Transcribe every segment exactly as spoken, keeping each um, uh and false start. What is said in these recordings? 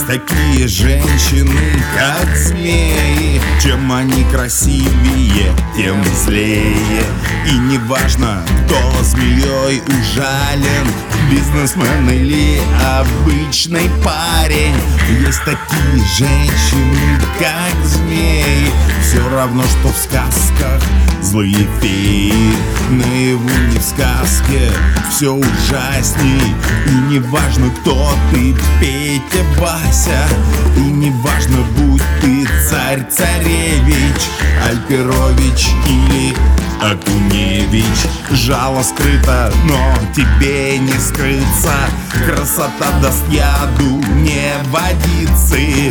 Есть такие женщины, как змеи. Чем они красивее, тем злее. И не важно, кто змеей ужален, бизнесмен или обычный парень. Есть такие женщины, как змеи. Все равно, что в сказках злые феи. Наяву не в сказке, все ужасней. И не важно, кто ты, Петя, Вася. И не важно, будь ты царь-царевич, Альперович или Акуневич. Жало скрыто, но тебе не скрыться. Красота даст яду, не водицы.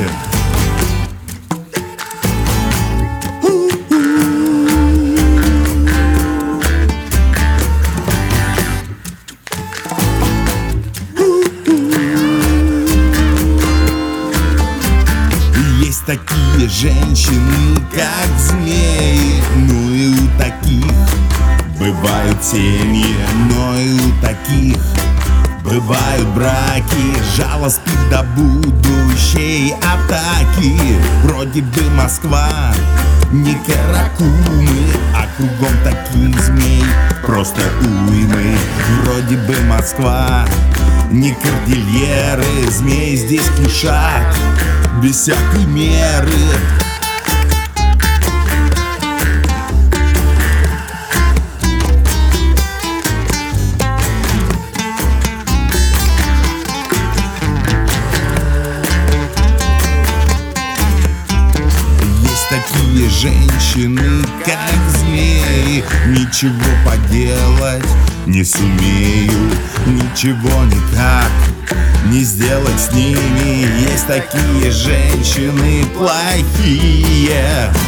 Есть такие женщины, как змеи. Ну и у таких бывают семьи, но и у таких бывают браки. Жало спит до будущей атаки. Вроде бы Москва не Каракумы, а кругом таких змей просто уймы. Вроде бы Москва не Кордильеры, змей здесь кишат без всякой меры. Есть такие женщины, как змеи. Ничего поделать не сумею, ничего никак не сделать с ними. Есть такие женщины плохие.